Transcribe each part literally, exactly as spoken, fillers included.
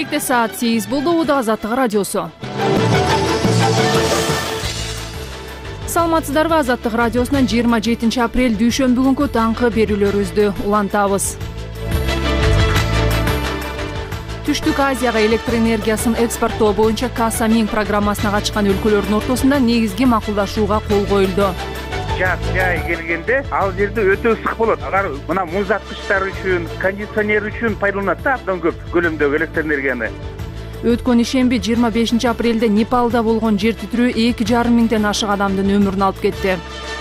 Кечелекте саат сегиз болду. Убада Азаттык радиосу. Саламатсыздарбы? Азаттык радиосунун жыйырма жетинчи апрель дүйшөмбү күнкү таңкы берүүлөрүбүздү улантабыз. Түштүк Азияга электр энергиясын экспорттоо боюнча Касамин программасына катышкан өлкөлөрдүн ортосунда негизги макулдашууга кол коюлду. Жаз жай келгенде ал жерде өтө ысык болот. Алар мына муздаткычтар үчүн, кондиционер үчүн пайдаланат да абдан көп көлөмдөгү электр энергияны. Өткөн ишемби жыйырма бешинчи апрелде Непалда болгон жер титирөө эки жарым миңден ашык адамдын өмүрүн алып кетти.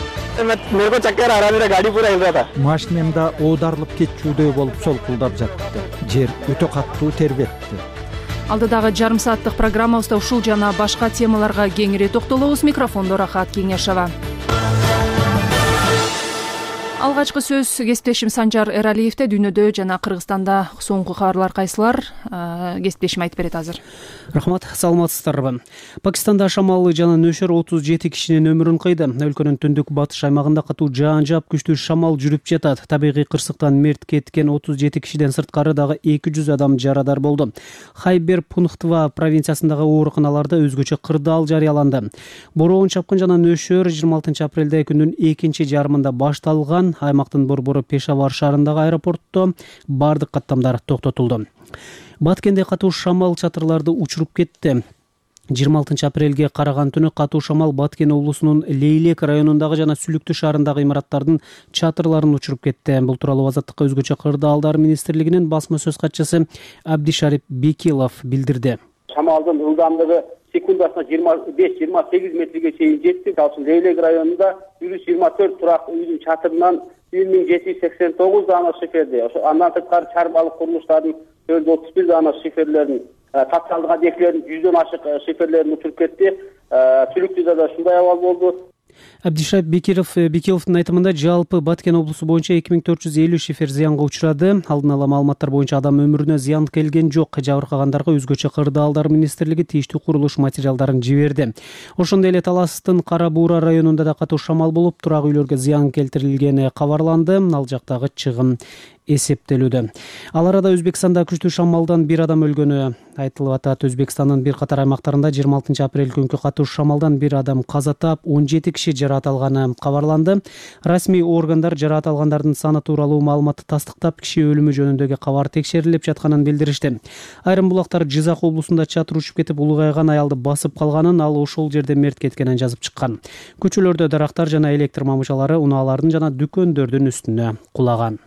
Машинемда оодарылып кетчүдөй болуп солкулдап жатты. Жер өтө катуу тербетти. Алдыдагы жарым сааттык программабызда ушул жана башка темаларга кеңири токтолобуз. Микрофондо Рахат Кеңешова. Алгачкы сөз кесиптешим Санжар Эралиевде. Дүйнөдө жана Кыргызстанда соңку кабарлар кайсылар? Кесиптешим айтып берет азыр. Рахмат, саламатсыздарбы. Пакистанда шамалы жана нөшөр отуз жети кишинин өмүрүн кыйды. Өлкөнүн түндүк батыш аймагында катуу жаан жаап, күчтүү шамал жүрүп жатат. Табигый кырсыктан мерт кеткен отуз жети кишиден сырткары дагы эки жүз адам жарадар болду. Хайбер Пунхтва провинциясындагы ооруканаларда өзгөчө кырдаал жарыяланды. Бороон чапкын жана нөшөр жыйырма алтынчы апрелде күндүн экинчи жарымында башталган. Аймактын борбору Пешавар шаарындагы аэропортто бардык каттамдар токтотулду. Баткенде катуу шамал чатырларды учуруп кетти. жыйырма алтынчы апрелге караган түнү катуу шамал Баткен облусунун Лейлек районундагы жана Сүлүктү шаарындагы имараттардын чатырларын учуруп кетти. Бул тууралуу Азаттыкка өзгөчө кырдаалдар министрлигинин басма сөз катчысы Абдишарип Бекилов билдирди. Шамалдын ылдамдыгы секундасына жыйырма беш жыйырма сегиз метрге чейин жетти. Ал үчүн Лейлек районунда жүз жыйырма төрт турак үйдүн чатырынан бир миң жети жүз сексен тогуз даана шиферди. Ошо андан сырткары чарбалык курулуштардын төрт жүз отуз бир даана шиферлерин, татсалдык объектилердин жүздөн ашык шиферлерин учуруп кетти. Сүлүктүдө да ушундай абал болду. Абдишарип Бекиловдун айтымында жалпы Баткен облусу боюнча эки миң төрт жүз элүү шифер зыянга учурады. Алдын ала маалыматтар боюнча адам өмүрүнө зыян келген жок. Жабыркагандарга өзгөчө кырдаалдар министрлиги тийиштүү курулуш материалдарын жиберди. Ошондой эле Таластын Кара Буура районунда да катуу шамал болуп, турак үйлөргө зыян келтирилгени кабарланды. Ал жактагы чыгым эсептелүүдө. Ал арада Өзбекстанда күчтүү шамалдан бир адам өлгөнү айтылып атат. Өзбекстандын бир катар аймактарында жыйырма алтынчы апрель күнкү катуу шамалдан бир адам каза таап, он жети киши жараат алганы кабарланды. Расмий органдар жараат алгандардын саны тууралуу маалыматты тастыктап, киши өлүмү жөнүндөгү кабар текшерилип жатканын билдиришти. Айрым булактар Жизак облусунда чатыр учуп кетип, улгайган аялды басып калганын, ал ошол жерде мерт кеткенин жазып чыккан. Көчөлөрдө дарактар жана электр мамычалары унаалардын жана дүкөндөрдүн үстүнө кулаган.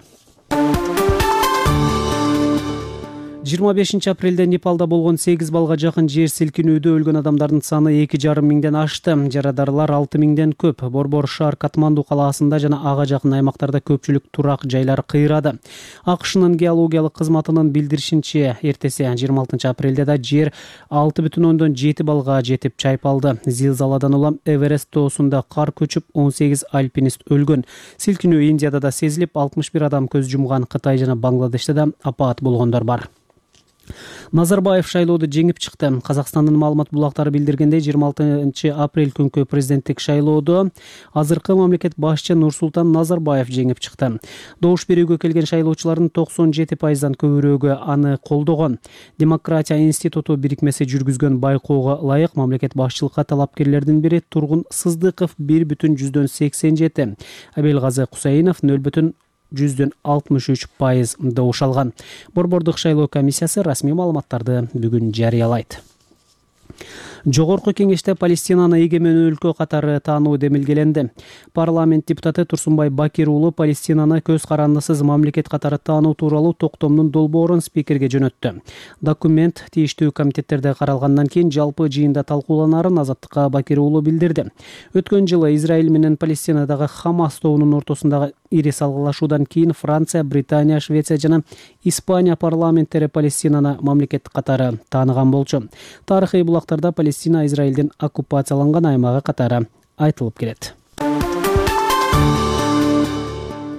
жыйырма бешинчи апрелде Непалда болгон сегиз балга жакын жер силкинүүдө өлгөн адамдардын саны эки жарым миңден ашты. Жарадарлар алты миңден көп. Борбор шаар Катманду калаасында жана ага жакын аймактарда көпчүлүк турак жайлар кыйрады. АКШнын геологиялык кызматынын билдиришинче, эртеси жыйырма алтынчы апрелде да жер алты бүтүн ондон жети балга жетип чайпалды. Зилзаладан улам Эверест тоосунда кар көчүп, он сегиз альпинист өлгөн. Силкинүү Индияда да сезилип, алтымыш бир адам көз жумган. Кытай жана Бангладеште да апаат болгондор бар. Назарбаев шайлоодо жеңип чыкты. Казакстандын маалымат булактары билдиргендей, жыйырма алтынчы апрель күнкү президенттик шайлоодо азыркы мамлекет башчы Нурсултан Назарбаев жеңип чыкты. Добуш берүүгө келген шайлоочулардын токсон жети пайыздан көбүрөөгү аны колдогон. Демократия институту бирикмеси жүргүзгөн байкоого ылайык мамлекет башчылыкка талапкерлердин бири Тургун Сыздыков бир бүтүн жүздөн сексен жети, Абелгазы Кусаинов нөл бүтүн жүздөн алтымыш үч пайыз добуш алган. Борбордук шайлоо комиссиясы расмий маалыматтарды бүгүн жарыялайт. Жогорку кеңеште Палестинаны эгемен өлкө катары таануу демилгеленди. Парламент депутаты Турсунбай Бакир уулу Палестинаны көз карандысыз мамлекет катары таануу тууралуу токтомдун долбоорун спикерге жөнөттү. Документ тийиштүү комитеттерде каралгандан кийин жалпы жыйында талкууланарын Азаттыкка Бакир уулу билдирди. Өткөн жылы Израиль менен Палестинадагы Хамас тобунун ортосундагы ири салгылашуудан кийин Франция, Британия, Швеция жана Испания парламенттери Палестинаны мамлекет катары тааныган болчу. Тарыхый булактарда Палестина Израилдин оккупацияланган аймагы катары айтылып келет.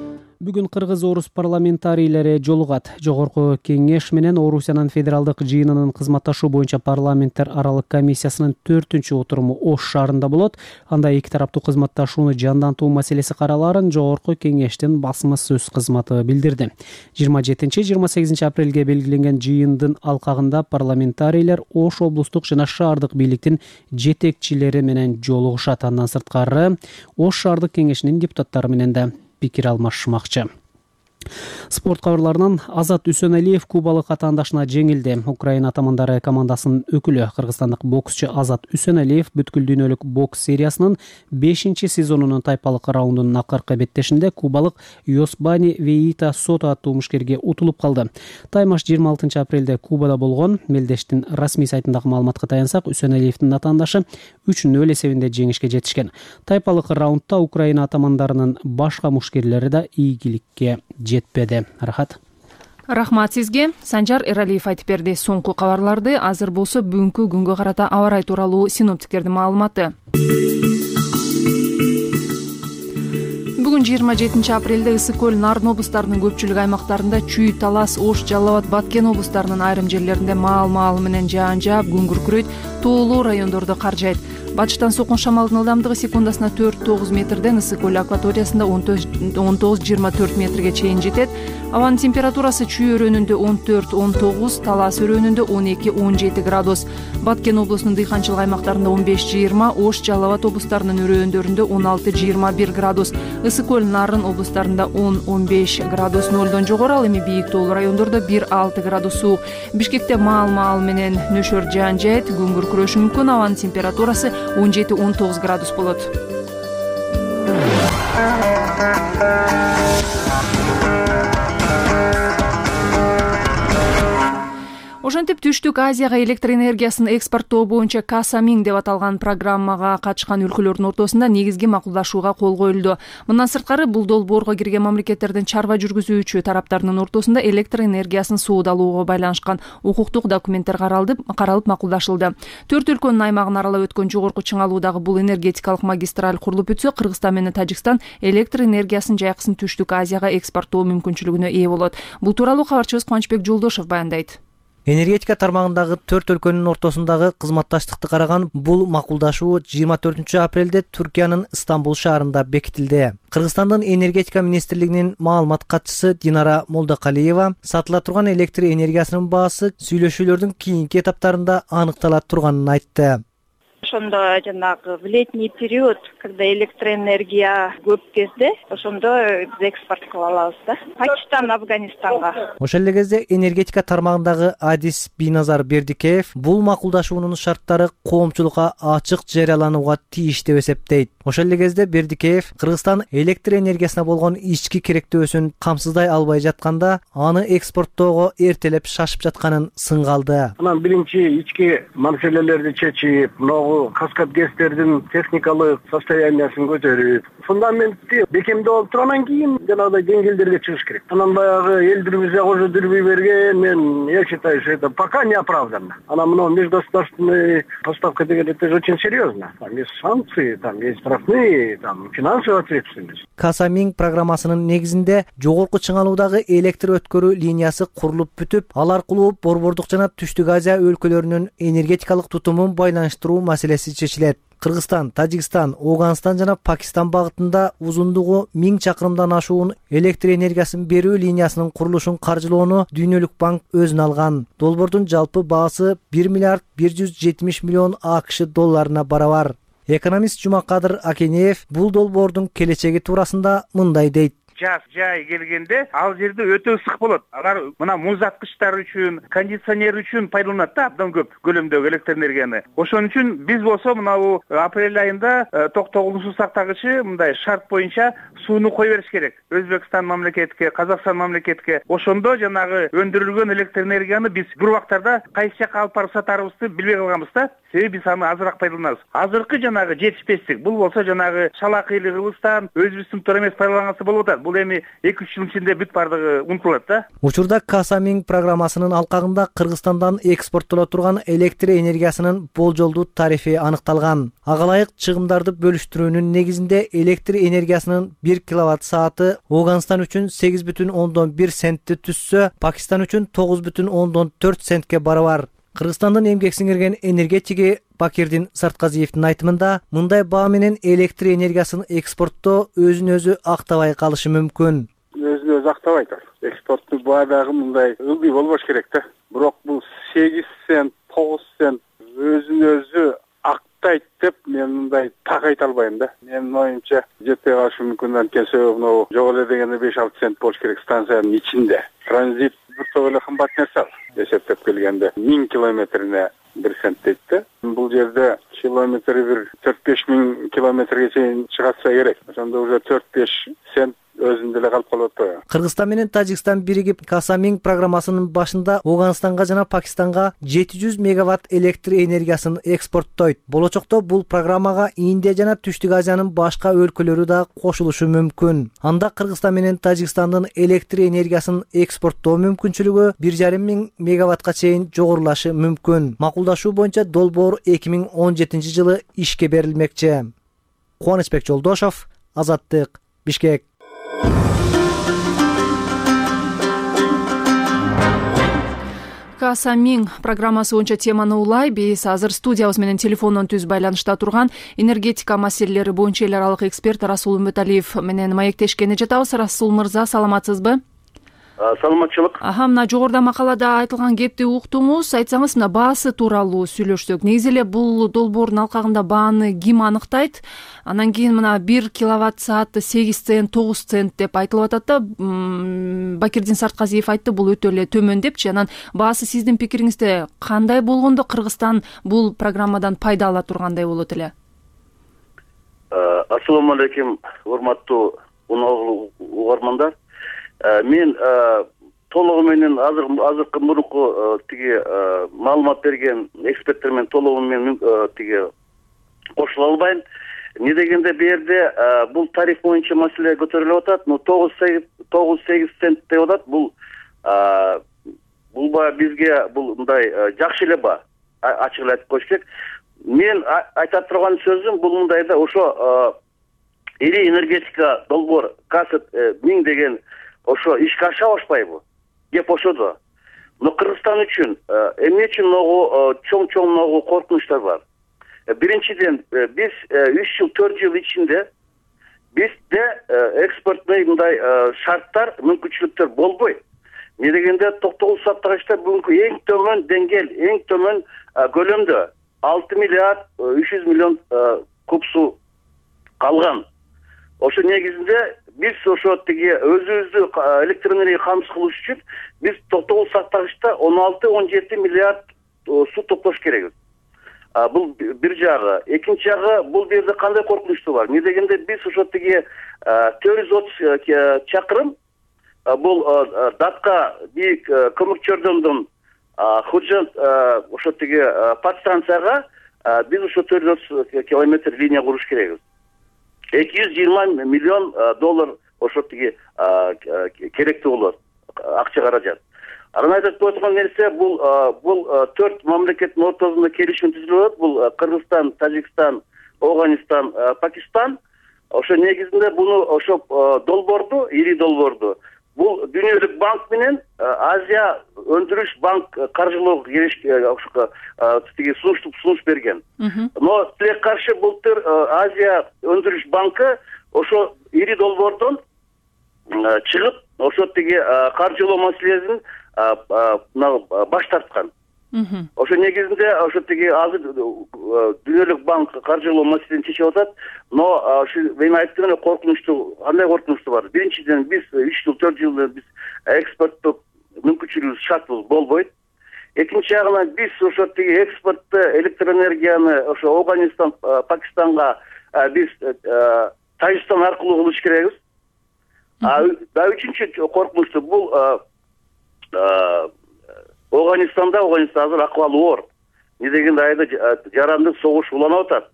Бүгүн кыргыз-орус парламентарийлери жолугат. Жогорку кеңеш менен Орусиянын федералдык жыйынынын кызматташуу боюнча парламенттер аралык комиссиясынын төртүнчү отуруму Ош шаарында болот. Анда эки тараптуу кызматташууну жандантуу маселеси каралаарын Жогорку кеңештин басма сөз кызматы билдирди. жыйырма жетинчи жыйырма сегизинчи апрелге белгиленген жыйындын алкагында парламентарийлер Ош облустук жана шаардык бийликтин жетекчилери менен жолугушат. Андан сырткары Ош шаардык кеңешинин депутаттары менен да пикир алмашмакчы. Спорт кабарларынан Азат Үсөнәлиев кубалык атаандашына жеңилди. Украина атамандары командасынын өкүлү кыргызстандык боксчу Азат Үсөнәлиев бүткүл дүйнөлүк бокс сериясынын бешинчи сезонунун тайпалык раундунун акыркы беттешинде кубалык Йосбани Веита Сото аттуу мушкерге утулуп калды. Таймаш жыйырма алтынчы апрелде Кубада болгон. Мелдештин расмий сайтындагы маалыматка таянсак, Үсөнәлиевдин атаандашы үч нөл эсебинде жеңишке жетишкен. Тайпалык раундда Украина атамандарынын башка мушкерлери да ийгиликке жетпеди. Рахат. Рахмат сизге. Санжар Эралиев айтып берди. Соңку кабарларды азыр болсо бүгүнкү күнгө карата аба ырайы тууралуу синоптиктердин маалыматы. Бүгүн жыйырма жетинчи апрелде Ысык көл, Нарын облустарынын көпчүлүк аймактарында, Чүй, Талас, Ош, Жалал Абад, Баткен облустарынын айрым жерлеринде маал-маал менен жаан жаап, күн күркүрөйт, тоолуу райондордо кар жайт. Батыштан соккон шамалдын ылдамдыгы секундасына төрт тогуз метрден Ысык көл акваториясында он тогуз жыйырма төрт метрге чейин жетет. Абанын температурасы Чүй өрөөнүндө он төрт он тогуз, Талас өрөөнүндө он эки он жети градус. Баткен облусунун дыйканчылык аймактарында он беш жыйырма, Ош, Жалал Абад облустарынын өрөөндөрүндө он алты жыйырма бир градус. Ысык көл, Нарын облустарында он он беш градус нолдон жогору, ал эми бийик тоолуу райондордо бир алты градус суук. Бишкекте маал-маал менен нөшөр жаан жайт, күн күркүрөшү мүмкүн. Абанын температурасы он жети он тогуз градус болот. Ошентип Түштүк Азияга электр энергиясын экспорттоо боюнча Касамин деп аталган программага катышкан өлкөлөрдүн ортосунда негизги макулдашууга кол коюлду. Мындан сырткары бул долбоорго кирген мамлекеттердин чарба жүргүзүүчү тараптарынын ортосунда электр энергиясын суудалууга байланышкан укуктук документтер каралып, каралып макулдашылды. Төрт өлкөнүн аймагын аралап өткөн жогорку чыңалуудагы бул энергетикалык магистраль курулуп бүтсө, Кыргызстан менен Тажикстан электр энергиясын жайкысын Түштүк Азияга экспорттоо мүмкүнчүлүгүнө ээ болот. Бул тууралуу кабарчыбыз Кубанычбек Жолдошов баяндайт. Энергетика тармагындагы төрт өлкөнүн ортосундагы кызматташтыкты караган бул макулдашуу жыйырма төртүнчү апрелде Түркиянын Стамбул шаарында бекитилди. Кыргызстандын энергетика министрлигинин маалымат катчысы Динара Молдокалиева сатыла турган электр энергиясынын баасы сүйлөшүүлөрдүн кийинки этаптарында аныктала турганын айтты. Ошондо жанагы в летний период, когда электроэнергия көп кезде, ошондо биз экспорт кыла алабыз да. Пакистан, Афганистанга. Ошол эле кезде энергетика тармагындагы Адис Биназар Бердикеев бул макулдашуунун шарттары коомчулукка ачык жарыяланууга тийиш деп эсептейт. Ошол эле кезде Бердикеев Кыргызстан электр энергиясына болгон ички керектөөсүн камсыздай албай жатканда, аны экспорттоого эртелеп шашып жатканын сынгалды. Анан биринчи ички маселелерди чечип, могу каскад гэстердин техникалык состояниясын көтөрүп, фундаментти бекемдеп алып турандан кийин жанагыдай деңгээлдерге чыгыш керек. Анан баягы элдирбизге кожо дүрбүй берген, мен я считаю, что это пока не оправданно. Анан мына межгосударственные поставка деген это же очень серьезно. Там есть санкции, там есть штрафные, там финансовая ответственность. Касамин программасынын негизинде жогорку чыңалуудагы электр өткөрүү линиясы курулуп бүтүп, ал аркылуу Борбордук жана Түштүк Азия өлкөлөрүнүн энергетикалык тутумун байланыштыруу маселеси чечилет. Кыргызстан, Тажикстан, Афганистан жана Пакистан багытында узундугу миң чакырымдан ашуун электр энергиясын берүү линиясынын курулушун каржылоону Дүйнөлүк банк өзүнө алган. Долбоордун жалпы баасы бир миллиард бир жүз жетимиш миллион АКШ долларына барабар. Экономист Жумакадыр Акенеев бул долбоордун келечеги туурасында мындай дейт. Жаз жай келгенде ал жерде өтө ысык болот. Алар мына муздаткычтар үчүн, кондиционер үчүн пайдаланат да абдан көп көлөмдөгү электр энергияны. Ошон үчүн биз болсо мына бул апрель айында токтогул суу сактагычы мындай шарт боюнча сууну кой бериш керек. Өзбекстан мамлекетке, Казакстан мамлекетке. Ошондо жанагы өндүрүлгөн электр энергияны биз бир убактарда кайсы жакка алып барып сатарыбызды билбей калганбыз да. себеби биз аны азыраак пайдаланабыз. Азыркы жанагы жетишпестик бул болсо жанагы шалакыйлыгыбыздан өзүбүздүн туура эмес пайдалангансыз болуп атат. Бул эми эки үч жыл ичинде бүт бардыгы унутулат да. Учурда Касаминг программасынын алкагында Кыргызстандан экспорттоло турган электр энергиясынын болжолдуу тарифи аныкталган. Ага ылайык чыгымдарды бөлүштүрүүнүн негизинде электр энергиясынын бир киловатт сааты Ооганстан үчүн сегиз бүтүн ондон бир центти түссө, Пакистан үчүн тогуз бүтүн ондон төрт центке барабар. Кыргызстандын эмгек сиңирген энергетиги Бакирдин Сартказиевдин айтымында, мындай баа менен электр энергиясын экспорттоо өзүн өзү актабай калышы мүмкүн. Өзүн өзү актабайт. Экспорттуу баа дагы мындай ылдый болбош керек да. Бирок бул сегиз цент, тогуз цент өзүн өзү актайт деп мен мындай так айта албайм да. Менин оюмча жетпей калышы мүмкүн. Анткени себеби могу жок эле дегенде беш алты цент болуш керек станциянын ичинде. Транзит бир топ эле кымбат нерсе эсептеп келгенде миң километрине бир цент дейт да. Бул жерде километри бир төрт беш миң километрге чейин чыгатса керек. Ошондо уже төрт беш цент өзүндө эле калып калып атпайбы? Кыргызстан менен Тажикстан биригип Касаминг программасынын башында Ооганстанга жана Пакистанга жети жүз мегаватт электр энергиясын экспорттойт. Болочокто бул программага Индия жана Түштүк Азиянын башка өлкөлөрү да кошулушу мүмкүн. Анда Кыргызстан менен Тажикстандын электр энергиясын экспорттоо мүмкүнчүлүгү бир жарым миң мегаваттка чейин жогорулашы мүмкүн. Макулдашуу боюнча долбоор эки миң он жетинчи жылы ишке берилмекчи. Кубанычбек Жолдошов, Азаттык, Бишкек. Касаминг программасы боюнча теманы улай. Биз азыр студиябыз менен телефондон түз байланышта турган энергетика маселелери боюнча эл аралык эксперт Расул Үмбөталиев менен маектешкени жатабыз. Расул мырза, саламатсызбы? Саламатчылык. Аха, мына жогоруда макалада айтылган кепти уктуңуз. Айтсаңыз, мына баасы тууралуу сүйлөшсөк. Негизи эле бул долбоордун алкагында бааны ким аныктайт? Анан кийин мына бир киловатт сааты сегиз цент, тогуз цент деп айтылып атат да. Бакирдин Сартказиев айтты, бул өтө эле төмөн депчи. Анан баасы сиздин пикириңизде кандай болгондо Кыргызстан бул программадан пайда ала тургандай болот эле? Ассалому алейкум, урматтуу угармандар. Мен толугу менен азыр азыркы мурунку тиги маалымат берген эксперттер менен толугу менен тиги кошула албайм. Не дегенде бу жерде бул тариф боюнча маселе көтөрүлүп атат. Ну тогуз сегиз цент деп атат. Бул бул баа бизге бул мындай жакшы эле баа. Ачык эле айтып коюш керек. Мен айта турган сөзүм бул мындай да, ошо ири энергетика долбоор касет миң деген ошо ишке аша башпайбы? Кеп ошодо. Но Кыргызстан үчүн эмне үчүн могу чоң-чоң могу коркунучтар бар. Биринчиден, биз үч жыл, төрт жыл ичинде бизде экспортный мындай шарттар, мүмкүнчүлүктөр болбойт. Не дегенде токтогуз сааттагычта бүгүнкү эң төмөн деңгээл, эң төмөн көлөмдө алты миллиард үч жүз миллион куб суу калган. Ошо негизинде биз ошо тиги өзүбүздү электр энергия камсыз кылыш үчүн биз токтогуз сааттагычта он алты он жети миллиард суу топтош керекбиз. Бул бир жагы. Экинчи жагы, бул жерде кандай коркунучтуу бар? Не дегенде биз ошо тиги төрт жүз отуз чакырым бул Датка бийик көмүр чордондон Худжан ошо тиги подстанцияга биз ошо төрт жүз отуз километр линия куруш керекбиз. эки жүз жыйырма миллион доллар ошо тиги керектүү болот, акча каражат. Анан айтып койгон нерсе бул бул төрт мамлекеттин ортосунда келишим түзүлүп атат. Бул Кыргызстан, Тажикстан, Ооганстан, Пакистан. Ошо негизинде буну ошо долбоорду, ири долбоорду бул Дүйнөлүк банк менен Азия өндүрүш банк каржылоо ошо тиги сунуш берген. Но тиле каршы былтыр Азия өндүрүш банкы ошо ири долбоордон чыгып, ошо тиги каржылоо маселесин баш тарткан. Ошо негизинде ошо тиги азыр Дүйнөлүк банк каржылоо маселесин чечип атат. Но ушу мен айттым эле, коркунучтуу, кандай коркунучтуу бар. Биринчиден, биз үч жыл, төрт жылда биз экспорттоп мүмкүнчүлүгүбүз шартыбыз болбойт. Экинчи жагынан биз ошо тиги экспортто электр энергияны ошо Ооганстан, Пакистанга биз Тажикстан аркылуу кылыш керекбиз. А үчүнчү коркунучтуу бул Ооганстанда, Ооганстан азыр акыбалы оор. эмне дегенде айда жарандык согуш уланып атат.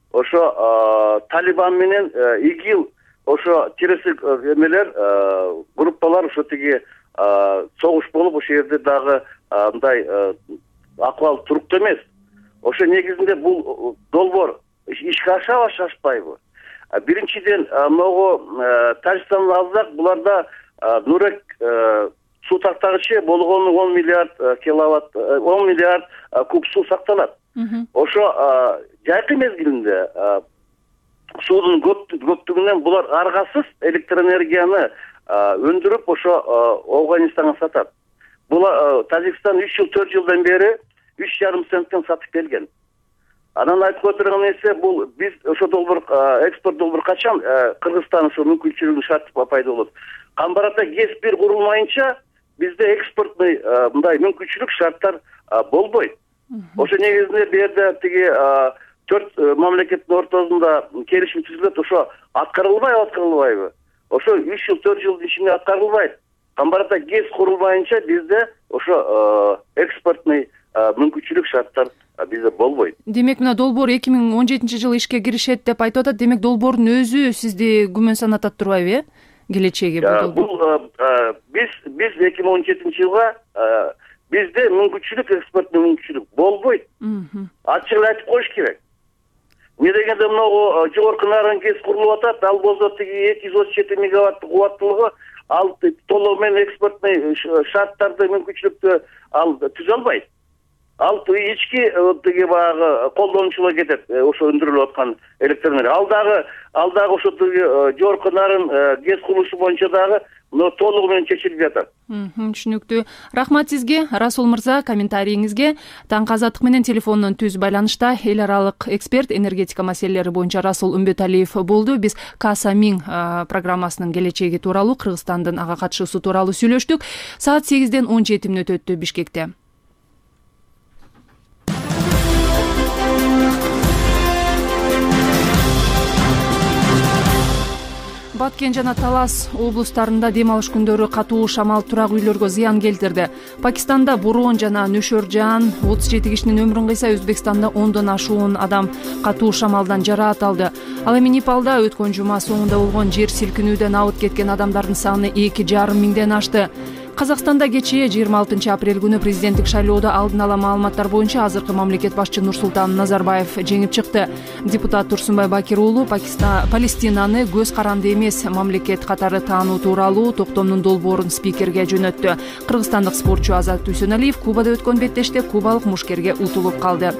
Ошо Талибан менен ИГИЛ ошо террористтик эмелер группалар ошо тиги согуш болуп ошол жерде дагы мындай акыбал туруктуу эмес. Ошо негизинде бул долбоор ишке ашабы ашпайбы? Биринчиден могу Тажикстандын алсак буларда нурек суу тактагычы болгону он миллиард киловатт он миллиард куб суу сакталат. Ошо жайкы мезгилинде суудун көптүгүнөн булар аргасыз электр энергияны өндүрүп ошо Афганистанга сатат. Бул Тажикстан үч жыл төрт жылдан бери үч жарым центтен сатып келген. Анан айтып отурган нерсе бул биз ошо долбоор экспорт долбоор качан Кыргызстан ошо мүмкүнчүлүгү шарт пайда болот. Камбарата ГЭС бир курулмайынча бизде экспортный мындай мүмкүнчүлүк шарттар болбойт. Ошо негизинде бу жерде тиги төрт мамлекеттин ортосунда келишим түзүлөт, ошо аткарылбайбы, аткарылбайбы? Ошо үч жыл төрт жылдын ичинде аткарылбайт. Камбарата ГЭС курулмайынча бизде ошо экспортный мүмкүнчүлүк шарттар бизде болбойт. Демек, мына долбоор эки миң он жетинчи жылы ишке киришет деп айтып атат. Демек, долбоордун өзү сизди күмөн санатат турбайбы, э? Келечеги бул долбоор. Бул биз биз эки миң он жетинчи жылга бизде мүмкүнчүлүк, экспорттун мүмкүнчүлүк болбойт. Ачык эле айтып коюш керек. Эмне дегенде могу жогорку нарын ГЭС курулуп атат, ал болсо тиги эки жүз отуз жети мегаватттык кубаттуулугу ал толугу менен экспортный шарттарды мүмкүнчүлүктү ал түзө албайт. Ал ички тиги баягы колдонуучулар кетет, ошо өндүрүлүп аткан электр энергия. Ал дагы ал дагы ошо тиги жогорку нарын ГЭС курулушу боюнча дагы мына толугу менен чечилип жатат. Түшүнүктүү. Рахмат сизге, Расул мырза, комментарийиңизге. Таңкы Азаттык менен телефондон түз байланышта эл аралык эксперт, энергетика маселелери боюнча Расул Үмбөталиев болду. Биз Каса миң программасынын келечеги тууралуу, Кыргызстандын ага катышуусу тууралуу сүйлөштүк. Саат сегизден он жети мүнөт өттү Бишкекте. Баткен жана Талас облустарында дем алыш күндөрү катуу шамал турак үйлөргө зыян келтирди. Пакистанда Бурон жана Нөшөржан отуз жети кишинин өмүрүн кыйса, Өзбекстанда ондон ашуун адам катуу шамалдан жараат алды. Ал эми Непалда өткөн жума соңунда болгон жер силкинүүдөн абыт кеткен адамдардын саны эки жарым миңден ашты. Казакстанда кечээ жыйырма алтынчы апрель күнү президенттик шайлоодо алдын ала маалыматтар боюнча азыркы мамлекет башчы Нурсултан Назарбаев жеңип чыкты. Депутат Турсунбай Бакир уулу Палестинаны көз каранды эмес мамлекет катары таануу тууралуу токтомдун долбоорун спикерге жөнөттү. Кыргызстандык спортчу Азат Дүйсөналиев Кубада өткөн беттеште кубалык мушкерге утулуп калды.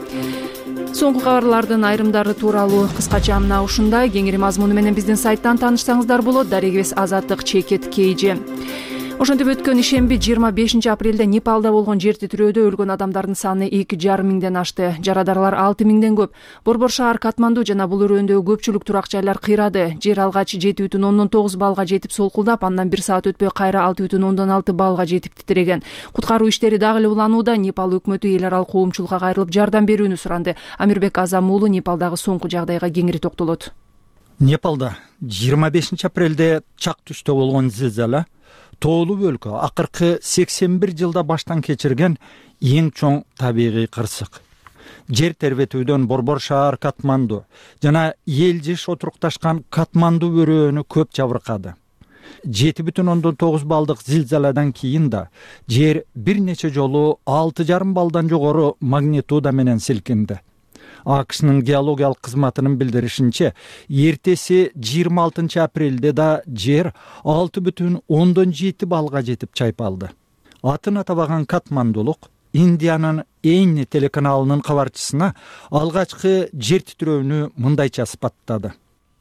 Соңку кабарлардын айрымдары тууралуу кыскача мына ушундай. Кеңири мазмуну менен биздин сайттан таанышсаңыздар болот. Дарегибиз Азаттык чекет кейжи. Ошентип өткөн ишемби жыйырма бешинчи апрелде Непалда болгон жер титирөөдө өлгөн адамдардын саны эки жарым миңден ашты. Жарадарлар алты миңден көп. Борбор шаар Катманду жана бул өрөөндөгү көпчүлүк турак жайлар кыйрады. Жер алгач жети бүтүн ондон тогуз баллга жетип солкулдап, андан бир саат өтпөй кайра алты бүтүн ондон алты баллга жетип титиреген. Куткаруу иштери дагы эле уланууда. Непал өкмөтү эл аралык коомчулукка кайрылып жардам берүүнү суранды. Амирбек Азам уулу Непалдагы соңку жагдайга кеңири токтолот. Непалда жыйырма бешинчи апрелде чак түштө болгон зилзала тоолуу өлкө акыркы сексен бир жылда баштан кечирген эң чоң табигый кырсык. Жер тербетүүдөн борбор шаар Катманду жана эл жыш отурукташкан Катманду өрөөнү көп жабыркады. жети бүтүн ондон тогуз балдык зилзаладан кийин да жер бир нече жолу алты жарым балдан жогору магнитуда менен силкинди. АКШнын геологиялык кызматынын билдиришинче, эртеси жыйырма алтынчы апрелде да жер алты бүтүн ондон жети баллга жетип чайпалды. Атын атабаган Катмандулук Индиянын Эйни телеканалынын кабарчысына алгачкы жер титирөөнү мындайча сыпаттады.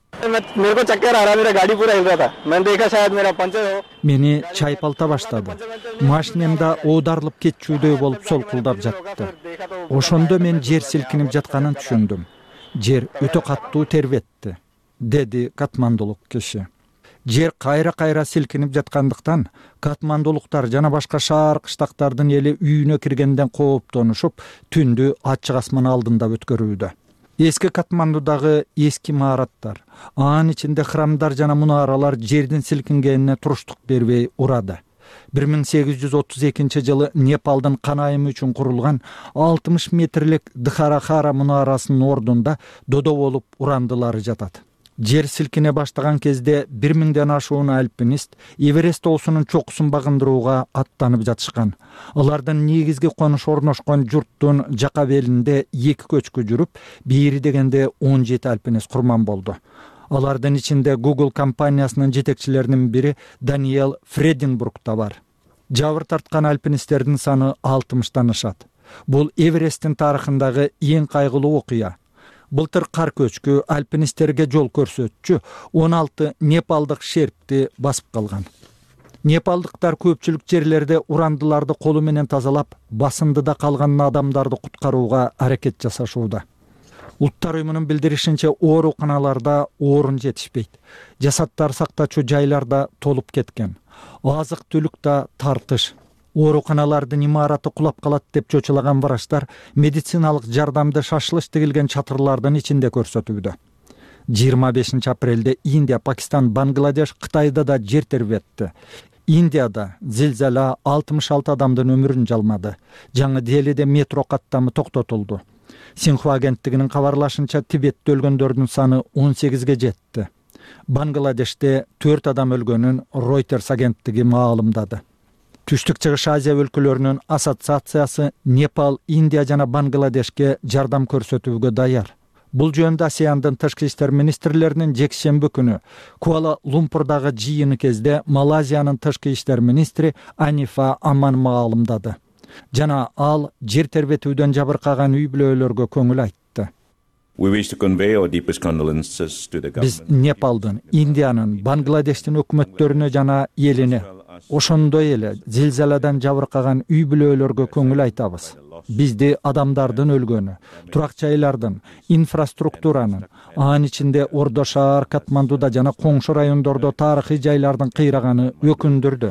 Мени чайпалта баштады. Машинемда оодарылып кетчүүдөй болуп солкулдап жатты. Ошондо мен жер силкинип жатканын түшүндүм. Жер өтө каттуу тербетти, деди Катмандулук киши. Жер кайра-кайра силкинип жаткандыктан Катмандулуктар жана башка шаар кыштактардын эли үйүнө киргенден кооптонушуп, түндү ачык асман алдында өткөрүүдө. Эски Катмандудагы эски имараттар, анын ичинде храмдар жана мунаралар жердин силкингенине туруштук бербей урады. бир миң сегиз жүз отуз экинчи жылы Непалдын кан айымы үчүн курулган алтымыш метрлик Дхарахара мунарасынын ордунда додо болуп урандылары жатат. Жер силкине баштаган кезде бир миңден ашуун альпинист Эверест тоосунун чокусун багындырууга аттанып жатышкан. Алардын негизги конуш орношкон журттун жака белинде эки көчкү жүрүп, бири дегенде он жети альпинист курман болду. Алардын ичинде Google компаниясынын жетекчилеринин бири Даниэл Фреденбург да бар. Жабыр тарткан альпинисттердин саны алтымыштан ашат. Бул Эвересттин тарыхындагы эң кайгылуу окуя. Былтыр кар көчкү альпинисттерге жол көрсөтчү он алты непалдык шерпти басып калган. Непалдыктар көпчүлүк жерлерде урандыларды колу менен тазалап, басындыда калган адамдарды куткарууга аракет жасашууда. Улуттар уюмунун билдиришинче, ооруканаларда орун жетишпейт. Жасаттар сактачу жайларда толуп кеткен. Азык-түлүк да тартыш. Ооруканалардын имараты кулап калат деп чочулаган врачтар медициналык жардамды шашылыш тигилген чатырлардын ичинде көрсөтүүдө. жыйырма бешинчи апрелде Индия, Пакистан, Бангладеш, Кытайда да жер тербетти. Индияда зилзала алтымыш алты адамдын өмүрүн жалмады. Жаңы Делиде метро каттамы токтотулду. Синхуа агенттигинин кабарлашынча, Тибетте өлгөндөрдүн саны он сегизге жетти. Бангладеште төрт адам өлгөнүн Reuters агенттиги маалымдады. Түштүк Чыгыш Азия өлкөлөрүнүн ассоциациясы Непал, Индия жана Бангладешке жардам көрсөтүүгө даяр. Бул жөнүндө АСЕАНдын тышкы иштер министрлеринин жекшемби күнү Куала Лумпурдагы жыйыны кезде Малайзиянын тышкы иштер министри Анифа Аман маалымдады. Жана ал жер тербетүүдөн жабыркаган үй бүлөлөргө көңүл айтты. Биз Непалдын, Индиянын, Бангладештин өкмөттөрүнө жана элине, ошондой эле зилзаладан жабыркаган үй бүлөлөргө көңүл айтабыз. Бизди адамдардын өлгөнү, турак жайлардын, инфраструктуранын, анын ичинде Ордо шаар, Катмандуда жана коңшу райондордо тарыхый жайлардын кыйраганы өкүндүрдү,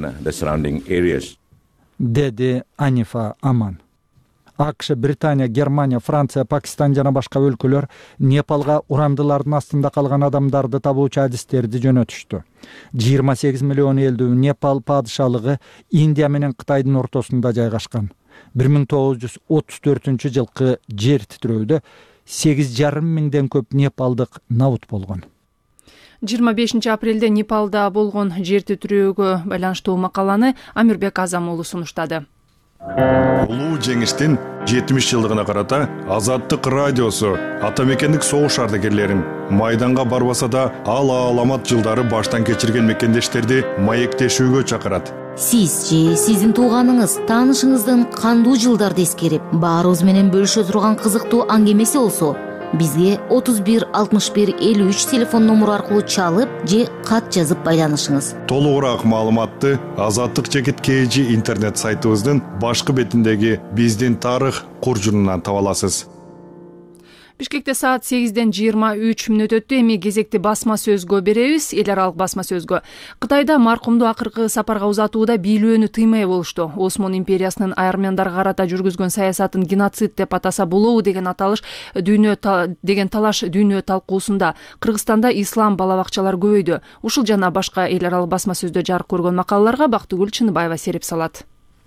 деди Анифа Аман. АКШ, Британия, Германия, Франция, Пакистан жана башка өлкөлөр Непалга урандылардын астында калган адамдарды табуучу адистерди жөнөтүштү. жыйырма сегиз миллион элдүү Непал падышалыгы Индия менен Кытайдын ортосунда жайгашкан. бир миң тогуз жүз отуз төртүнчү жылкы жер титирөөдө сегиз жарым миңден көп непалдык набут болгон. жыйырма бешинчи апрелде Непалда болгон жер титирөөгө байланыштуу макаланы Амирбек Азам уулу сунуштады. Улуу жеңиштин жетимиш жылдыгына карата Азаттык радиосу ата мекендик согуш ардагерлерин майданга барбаса да ал аламат жылдары баштан кечирген мекендештерди маектешүүгө чакырат. Сиз же сиздин тууганыңыз, таанышыңыздын кандуу жылдарды эскерип, баарыбыз менен бөлүшө турган кызыктуу аңгемеси болсо, бизге отуз бир алтымыш бир элүү үч телефон номуру аркылуу чалып же кат жазып байланышыңыз. Толугураак маалыматты Азаттык жекит kg интернет сайтыбыздын башкы бетиндеги биздин тарых куржунунан таба аласыз. Бишкекте саат сегизден жыйырма үч мүнөт өттү. Эми кезекти басма сөзгө беребиз. Эл аралык басма сөзгө. Кытайда маркумду акыркы сапарга узатууда бийлөөнү тыймай болушту. Осмон империясынын айырмандарга карата жүргүзгөн саясатын геноцид деп атаса болобу деген аталыш дүйнө та, деген талаш дүйнө талкуусунда. Кыргызстанда ислам балабакчалар көбөйдү. Ушул жана башка эл аралык басма сөздө жарык көргөн макалаларга Бактыгүл Чыныбаева сереп салат.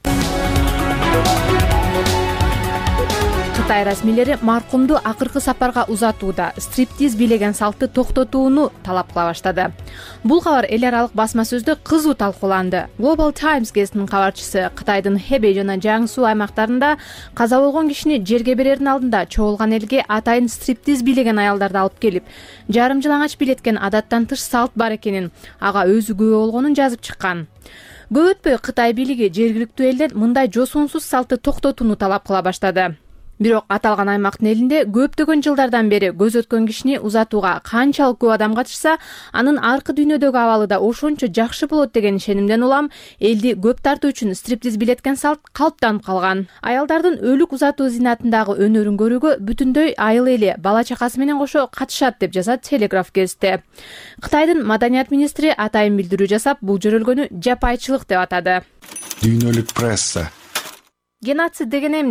Кытай расмийлери маркумду акыркы сапарга узатууда стриптиз бийлеген салтты токтотууну талап кыла баштады. Бул кабар эл аралык басма сөздө кызуу талкууланды. Global Times газетинин кабарчысы Кытайдын Хэбэй жана Жаңсу аймактарында каза болгон кишини жерге берердин алдында чогулган элге атайын стриптиз бийлеген аялдарды алып келип, жарым жалаңач бийлеткен адаттан тыш салт бар экенин, ага өзү күбө болгонун жазып чыккан. Көп өтпөй Кытай бийлиги жергиликтүү элден мындай жосунсуз салтты токтотууну талап кыла баштады. Бирок аталган аймактын элинде көптөгөн жылдардан бери көз өткөн кишини узатууга канчалык көп адам катышса, анын аркы дүйнөдөгү абалы да ошончо жакшы болот деген ишенимден улам элди көп тартуу үчүн стриптиз билеткен салт калыптанып калган. Аялдардын өлүк узатуу зинатындагы өнөрүн көрүүгө бүтүндөй айыл эли бала чакасы менен кошо катышат деп жазат Телеграф газети. Кытайдын маданият министри атайын билдирүү жасап, бул жөрөлгөнү жапайчылык деп атады. Дүйнөлүк пресса. Геноцид деген эмне?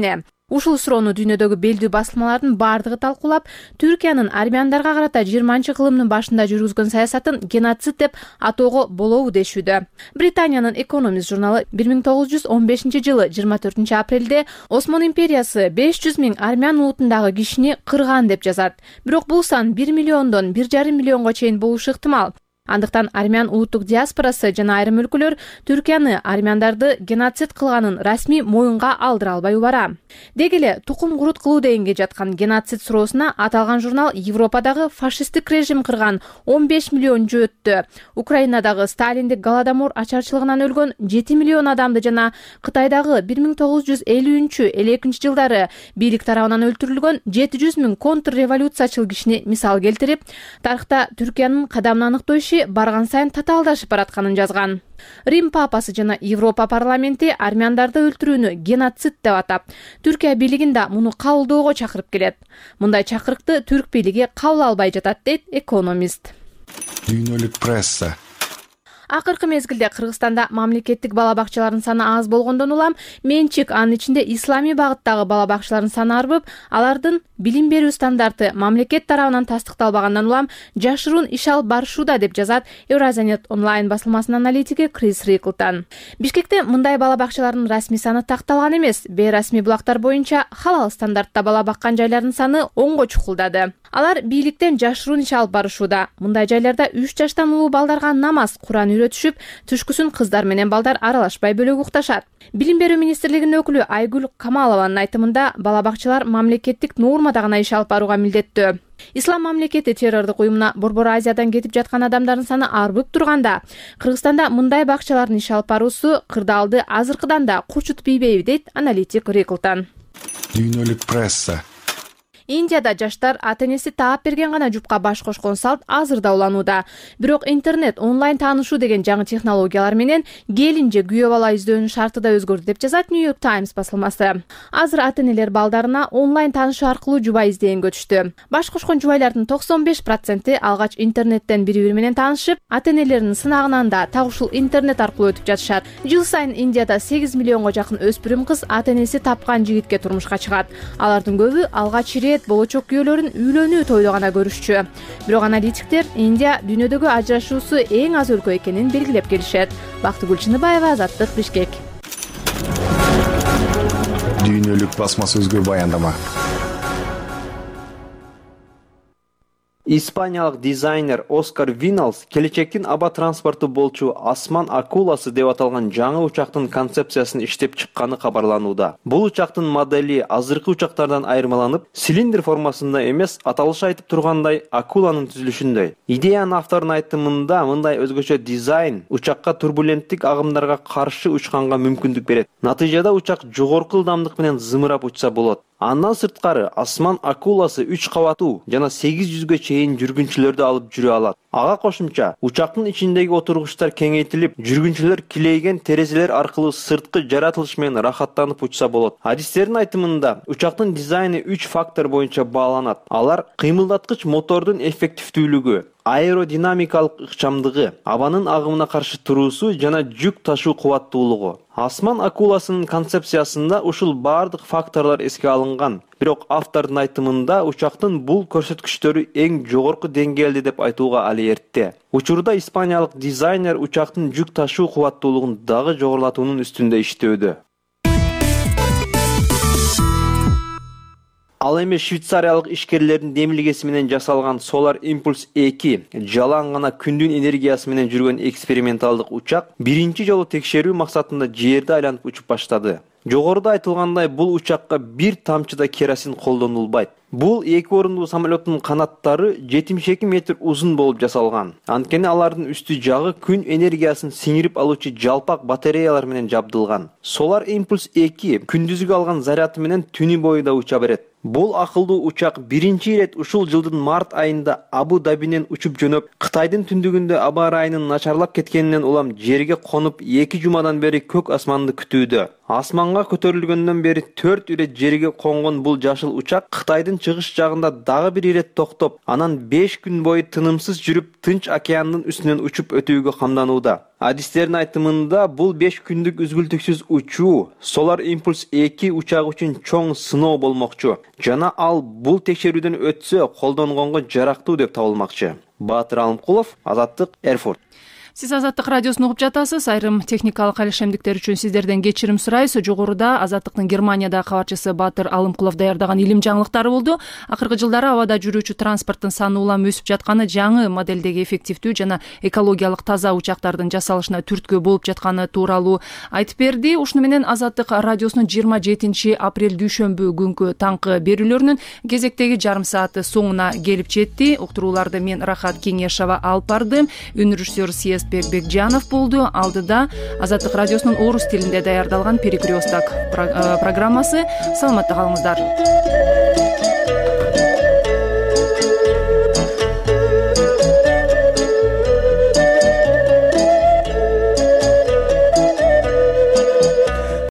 Ушул суроону дүйнөдөгү белдүү басылмалардын бардыгы талкуулап, Түркиянын армяндарга карата жыйырманчы кылымдын башында жүргүзгөн саясатын геноцид деп атоого болобу дешүүдө. Британиянын Economist журналы бир миң тогуз жүз он бешинчи жылы жыйырма төртүнчү апрелде Осман империясы беш жүз миң армян улутундагы кишини кырган деп жазат. Бирок бул сан бир миллиондон бир жарым миллионго чейин болушу ыктымал. Андыктан армян улуттук диаспорасы жана айрым өлкөлөр Түркияны армяндарды геноцид кылганын расмий моюнга алдыра албай убара. Деги эле тукум курут кылуу дегенге жаткан геноцид суроосуна аталган журнал Европадагы фашисттик режим кырган он беш миллион жөөттү, Украинадагы сталиндик голодомор ачарчылыгынан өлгөн жети миллион адамды жана Кытайдагы бир миң тогуз жүз элүүнчү элүү экинчи жылдары бийлик тарабынан өлтүрүлгөн жети жүз миң контрреволюциячыл кишини мисал келтирип, тарыхта Түркиянын кадамын аныктоо иши барган сайын татаалдашып баратканын жазган. Рим папасы жана Европа парламенти армяндарды өлтүрүүнү геноцид деп атап, Түркия бийлигин да муну кабылдоого чакырып келет. Мындай чакырыкты түрк бийлиги кабыл албай жатат дейт Economist. Дүйнөлүк пресса. Акыркы мезгилде Кыргызстанда мамлекеттик бала бакчалардын саны аз болгондон улам, менчик анын ичинде исламий багыттагы бала бакчалардын саны арбып, алардын билим берүү стандарты мамлекет тарабынан тастыкталбагандан улам жашыруун иш алып барышууда деп жазат Евразиянет онлайн басылмасынын аналитиги Крис Риклтон. Бишкекте мындай бала бакчалардын расмий саны такталган эмес. Бейрасмий булактар боюнча халал стандартта бала баккан жайлардын саны онго чукулдады. Алар бийликтен жашыруун иш алып барышууда. Мындай жайларда үч жаштан улуу балдарга намаз, Куран үйрөтүшүп, түшкүсүн кыздар менен балдар аралашпай бөлөк укташат. Билим берүү министрлигинин өкүлү Айгүл Камалованын айтымында, бала бакчалар мамлекеттик нормада гана иш алып барууга милдеттүү. Ислам мамлекети террордук уюмуна Борбор Азиядан кетип жаткан адамдардын саны арбып турганда, Кыргызстанда мындай бакчалардын иш алып баруусу кырдаалды азыркыдан да курчутпайбы дейт аналитик Риклтон. Дүйнөлүк пресса. Индияда жаштар ата-энеси таап берген гана жупка баш кошкон салт азыр да уланууда. Бирок интернет, онлайн таанышуу деген жаңы технологиялар менен келин же күйөө бала издөөнүн шарты да өзгөрдү деп жазат New York Times басылмасы. Азыр ата-энелер балдарына онлайн таанышуу аркылуу жубай издегенге өтүштү. Баш кошкон жубайлардын токсон беш проценти алгач интернеттен бири-бири менен таанышып, ата-энелеринин сынагынан да так ушул интернет аркылуу өтүп жатышат. Жыл сайын Индияда сегиз миллионго жакын өспүрүм кыз ата-энеси тапкан жигитке турмушка чыгат. Алардын көбү алгач болочок күйөөлөрүн үйлөнүү тойдо гана көрүшчү. Бирок аналитиктер Индия дүйнөдөгү ажырашуусу эң аз өлкө экенин белгилеп келишет. Бактыгүл Чыныбаева, Азаттык, Бишкек. Дүйнөлүк басма сөзгө баяндама. Испаниялык дизайнер Оскар Виналс келечектин аба транспорту болчу Асман акуласы деп аталган жаңы учактын концепциясын иштеп чыкканы кабарланууда. Бул учактын модели азыркы учактардан айырмаланып, цилиндр формасында эмес, аталышы айтып тургандай акуланын түзүлүшүндөй. Идеянын авторунун айтымында мындай өзгөчө дизайн учакка турбуленттик агымдарга каршы учканга мүмкүндүк берет. Натыйжада учак жогорку ылдамдык менен зымырап учса болот. Андан сырткары Асман акуласы үч кабаттуу жана сегиз жүзгө чейин жүргүнчүлөрдү алып жүрө алат. Ага кошумча, учактын ичиндеги отургучтар кеңейтилип, жүргүнчүлөр килейген терезелер аркылуу сырткы жаратылыш менен рахаттанып учса болот. Адистердин айтымында, учактын дизайны үч фактор боюнча бааланат. Алар кыймылдаткыч мотордун эффективдүүлүгү, аэродинамикалык ыкчамдыгы, абанын агымына каршы туруусу жана жүк ташуу кубаттуулугу. Асман акуласынын концепциясында ушул бардык факторлор эске алынган. Бирок автордун айтымында учактын бул көрсөткүчтөрү эң жогорку деңгээлде деп айтууга али эрте. Учурда испаниялык дизайнер учактын жүк ташуу кубаттуулугун дагы жогорулатуунун үстүндө иштөөдө. Ал эми швейцариялык ишкерлердин демилгеси менен жасалган Solar Impulse эки жалаң гана күндүн энергиясы менен жүргөн эксперименталдык учак биринчи жолу текшерүү максатында жерди айланып учуп баштады. Жогоруда айтылгандай, бул учакка бир тамчы да керосин колдонулбайт. Бул эки орундуу самолеттун канаттары жетимиш эки метр узун болуп жасалган. Анткени алардын үстү жагы күн энергиясын сиңирип алуучу жалпак батареялар менен жабдылган. Solar Impulse эки күндүзгү алган заряды менен түнү бою да уча берет. Бул акылдуу учак биринчи ирет ушул жылдын март айында Абу-Дабинен учуп жөнөп, Кытайдын түндүгүндө аба ырайынын начарлап кеткенинен улам жерге конуп эки жумадан бери көк асманды күтүүдө. Асманга көтөрүлгөндөн бери төрт ирет жерге конгон бул жашыл учак Кытайдын чыгыш жагында дагы бир ирет токтоп, анан беш күн бою тынымсыз жүрүп, Тынч океандын үстүнөн учуп өтүүгө камданууда. Адистердин айтымында бул беш күндүк үзгүлтүксүз учуу Solar Impulse эки учагы үчүн чоң сыноо болмокчу. Жана ал бул текшерүүдөн өтсө, колдонгонго жарактуу деп табылмакчы. Баатыр Алымкулов, Азаттык, Эрфурт. Сиз Азаттык радиосун угуп жатасыз. Айрым техникалык алишемдиктер үчүн сиздерден кечирим сурайбыз. Жогоруда Азаттыктын Германиядагы кабарчысы Баатыр Алымкулов даярдаган илим жаңылыктары болду. Акыркы жылдары абада жүрүүчү транспорттун саны улам өсүп жатканы, жаңы моделдеги эффективдүү жана экологиялык таза учактардын жасалышына түрткү болуп жатканы тууралуу айтып берди. Ушуну менен Азаттык радиосунун жыйырма жетинчи апрель дүйшөмбү күнкү таңкы берүүлөрүнүн кезектеги жарым сааты соңуна келип жетти. Уктурууларды мен Рахат Кеңешова алып бардым. Үн режиссер Бекбекжанов болду. Алдыда Азаттык радиосунун орус тилинде даярдалган Перекрёсток программасы. Саламатта калыңыздар.